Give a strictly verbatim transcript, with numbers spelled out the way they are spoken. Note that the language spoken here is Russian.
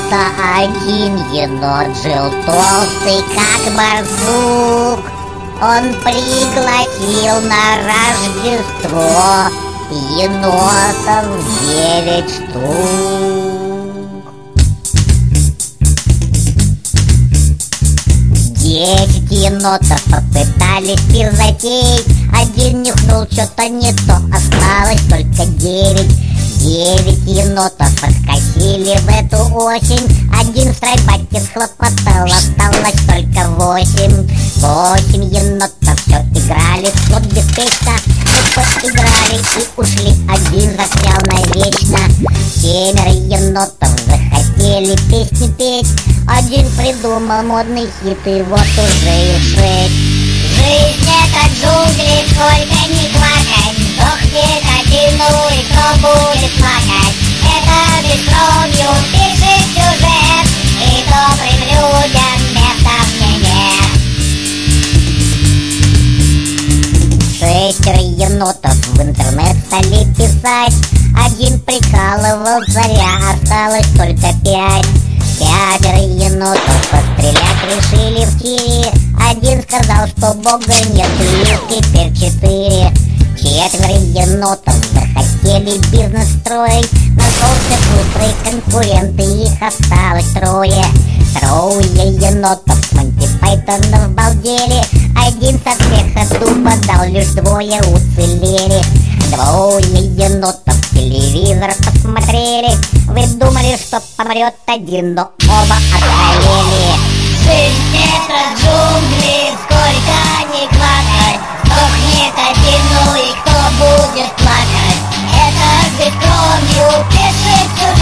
Как-то один енот жил толстый, как барсук. Он пригласил на Рождество енотов девять штук. Десять енотов попытались пир затеять. Один нюхнул что-то не то, осталось только девять. Девять енотов подкосили в эту осень. Один в страйкбате схлопотал, осталось только восемь. Восемь енотов все играли в слот беспечно. Поиграли и ушли, один застрял навечно. Семеро енотов захотели песни петь. Один придумал модный хит, и вот уже и шесть. Жизнь это джунгли, сколько ни плакать, сдохнет один, ну и кто будет плакать? Это бескровью пишет сюжет, и добрым людям места мне нет. Шестеро енотов в интернет стали писать. Один прикалывал царя, осталось только пять. Пятеро енотов пострелять решили в тире. Один сказал, что бога нет, и их теперь четыре. Четверо енотов захотели бизнес строить. Нашелся быстрый конкурент, и их осталось трое. Трое енотов с Монти Пайтоном балдели. Один со смеха дуба дал, лишь двое уцелели. Двое енотов телевизор посмотрели. Вы думали, что помрет один, но оба охренели. Жизнь это джунгли, сколько ни плакать, сдохнет один, ну и кто будет плакать? Это бескровью пишет сюжет.